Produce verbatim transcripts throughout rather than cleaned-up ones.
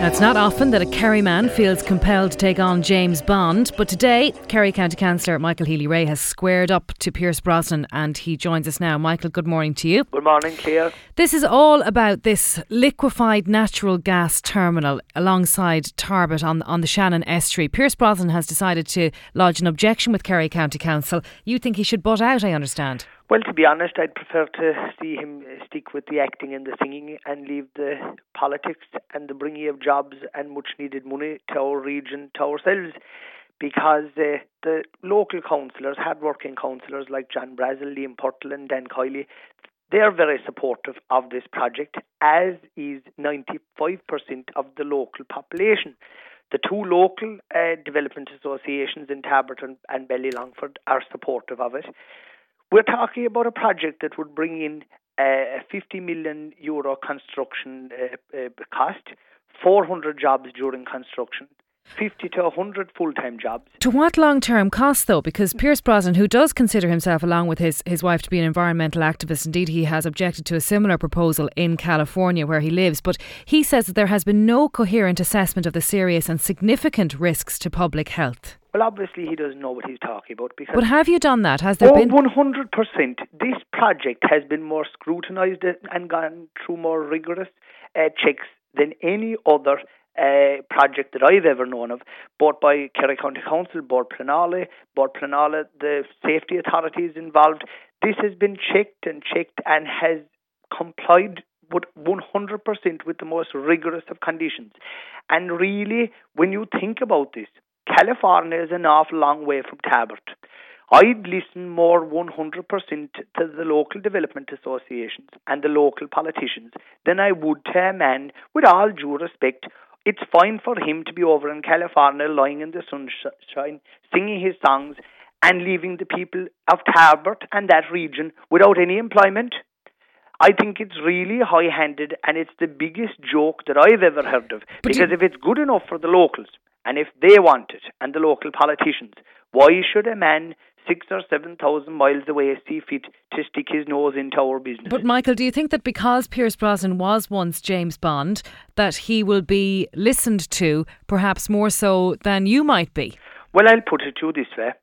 Now, it's not often that a Kerry man feels compelled to take on James Bond, but today Kerry County Councillor Michael Healy-Rae has squared up to Pierce Brosnan and he joins us now. Michael, good morning to you. Good morning, Claire. This is all about this liquefied natural gas terminal alongside Tarbert on, on the Shannon estuary. Pierce Brosnan has decided to lodge an objection with Kerry County Council. You think he should butt out, I understand? Well, to be honest, I'd prefer to see him stick with the acting and the singing and leave the politics and the bringing of jobs and much needed money to our region, to ourselves. Because uh, the local councillors, hard-working councillors like John Brazel, Liam Purtle and Dan Kiley, they're very supportive of this project, as is ninety-five percent of the local population. The two local uh, development associations in Tarbert and, and Ballylongford are supportive of it. We're talking about a project that would bring in uh, a fifty million euro construction uh, uh, cost, four hundred jobs during construction, fifty to one hundred full-time jobs. To what long-term cost, though? Because Pierce Brosnan, who does consider himself, along with his, his wife, to be an environmental activist, indeed he has objected to a similar proposal in California where he lives, but he says that there has been no coherent assessment of the serious and significant risks to public health. Well, obviously he doesn't know what he's talking about. Because but have you done that? Has there oh, been... one hundred percent. This project has been more scrutinised and gone through more rigorous uh, checks than any other uh, project that I've ever known of, both by Kerry County Council, Bord Pleanála, Bord Pleanála, the safety authorities involved. This has been checked and checked and has complied with one hundred percent with the most rigorous of conditions. And really, when you think about this, California is an awful long way from Tarbert. I'd listen more one hundred percent to the local development associations and the local politicians than I would to a man, with all due respect. It's fine for him to be over in California lying in the sunshine, singing his songs and leaving the people of Tarbert and that region without any employment. I think it's really high-handed and it's the biggest joke that I've ever heard of. But because you... if it's good enough for the locals, and if they want it, and the local politicians, why should a man six or seven thousand miles away see fit to stick his nose into our business? But Michael, do you think that because Pierce Brosnan was once James Bond, that he will be listened to, perhaps more so than you might be? Well, I'll put it to you this way.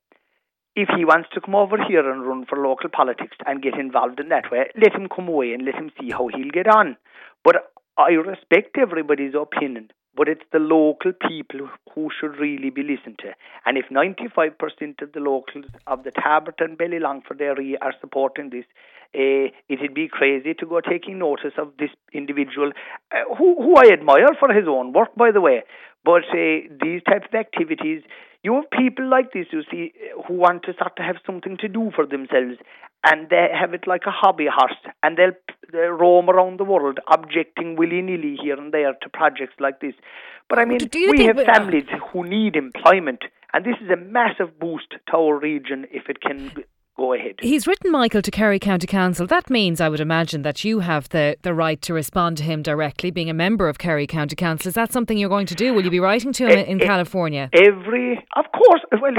If he wants to come over here and run for local politics and get involved in that way, let him come away and let him see how he'll get on. But I respect everybody's opinion. But it's the local people who should really be listened to. And if ninety-five percent of the locals of the Tarbert and Ballylongford area are supporting this, uh, it'd be crazy to go taking notice of this individual, uh, who, who I admire for his own work, by the way. But uh, these types of activities, you have people like this, you see, who want to start to have something to do for themselves, and they have it like a hobby horse, and they'll, they'll roam around the world objecting willy-nilly here and there to projects like this. But I mean, we have families who need employment, and this is a massive boost to our region if it can go ahead. He's written, Michael, to Kerry County Council. That means, I would imagine, that you have the, the right to respond to him directly, being a member of Kerry County Council. Is that something you're going to do? Will you be writing to him uh, in uh, California? Every, of course. Well,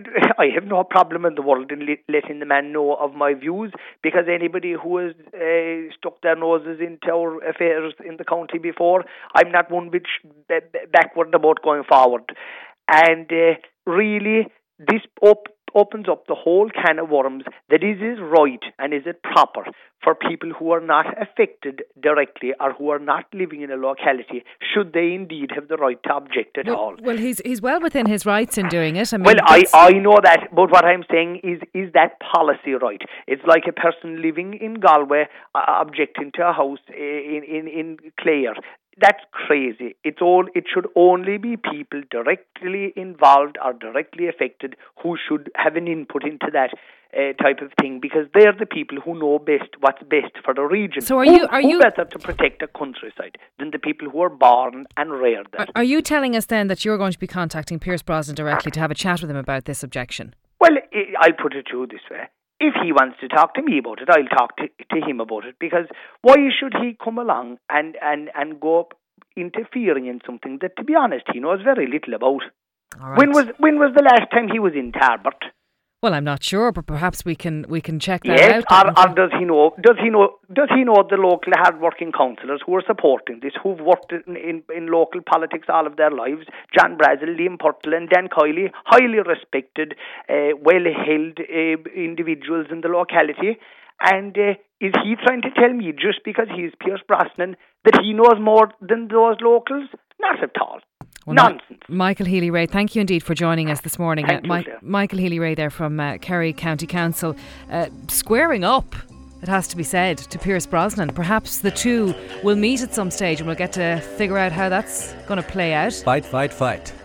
I have no problem in the world in letting the man know of my views, because anybody who has uh, stuck their noses into our affairs in the county before, I'm not one bit backward about going forward. And uh, really, this op- opens up the whole can of worms that is it right and is it proper for people who are not affected directly or who are not living in a locality, should they indeed have the right to object at well, all? Well, he's he's well within his rights in doing it. I mean, well, I, I know that, but what I'm saying is, is that policy right? It's like a person living in Galway uh, objecting to a house in, in, in Clare. That's crazy. It's all. It should only be people directly involved or directly affected who should have an input into that uh, type of thing, because they're the people who know best what's best for the region. So are who, you? Are who you better to protect the countryside than the people who are born and reared there? Are, are you telling us then that you're going to be contacting Pierce Brosnan directly to have a chat with him about this objection? Well, I'll put it to you this way. If he wants to talk to me about it, I'll talk to, to him about it, because why should he come along and, and, and go up interfering in something that, to be honest, he knows very little about? All right. When was when was the last time he was in Tarbert? Well, I'm not sure, but perhaps we can we can check that yes, out. Or, or does he know? Does he know? Does he know the local hard-working councillors who are supporting this, who've worked in, in, in local politics all of their lives? John Brazel, Liam Purtle, and Dan Kiley, highly respected, uh, well-held uh, individuals in the locality. And uh, is he trying to tell me just because he's Pierce Brosnan that he knows more than those locals? Not at all. Well, nonsense. Ma- Michael Healy-Rae, thank you indeed for joining us this morning. Thank uh, you, Mi- Michael Healy-Rae there from uh, Kerry County Council, uh, squaring up, it has to be said, to Pierce Brosnan. Perhaps the two will meet at some stage and we'll get to figure out how that's going to play out. Fight, fight, fight.